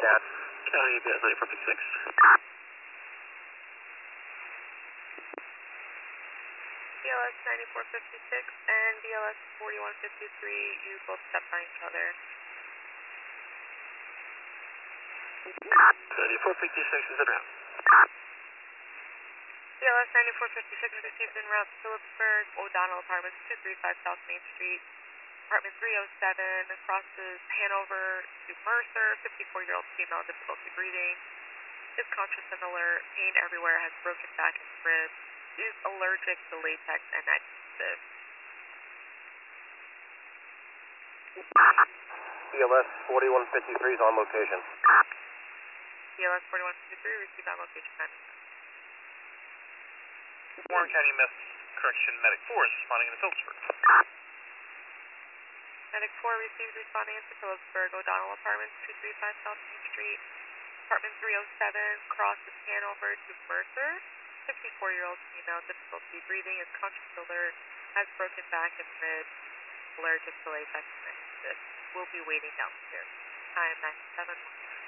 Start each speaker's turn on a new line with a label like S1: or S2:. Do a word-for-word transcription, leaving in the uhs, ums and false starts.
S1: Stat. County B S ninety-four fifty-six.
S2: B L S ninety-four fifty-six and B L S forty-one fifty-three, you both stepped on each other.
S1: ninety-four fifty-six is en route.
S2: B L S ninety-four fifty-six received en route to Phillipsburg, O'Donnell Apartments, two thirty-five South Main Street. Apartment three oh seven crosses Hanover to Mercer, fifty-four-year-old female, difficulty breathing. Is conscious and alert, pain everywhere, has broken back and ribs. Is allergic to latex and adhesive.
S1: B L S forty-one fifty-three is on location.
S2: B L S forty-one fifty-three received on location.
S3: Warren County Meth Correction Medic four is responding into Phillipsburg.
S2: Medic four received responding into Phillipsburg, O'Donnell Apartments, two thirty-five South Main Street. Apartment three oh seven crosses Hanover to Mercer. fifty-four-year-old female, difficulty breathing, is conscious alert, has broken back and ribs, allergic to latex and adhesive. Will be waiting downstairs. Time nine seven one.